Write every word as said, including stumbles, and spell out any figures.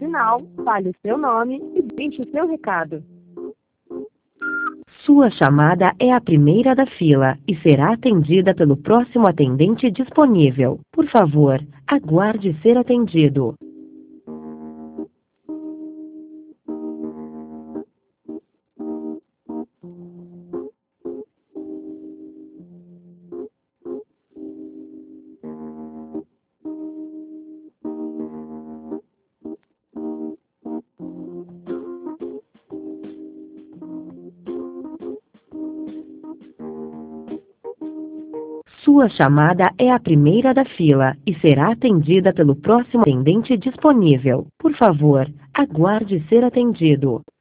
sinal, fale o seu nome e deixe o seu recado. Sua chamada é a primeira da fila e será atendida pelo próximo atendente disponível. Por favor, aguarde ser atendido. Sua chamada é a primeira da fila e será atendida pelo próximo atendente disponível. Por favor, aguarde ser atendido.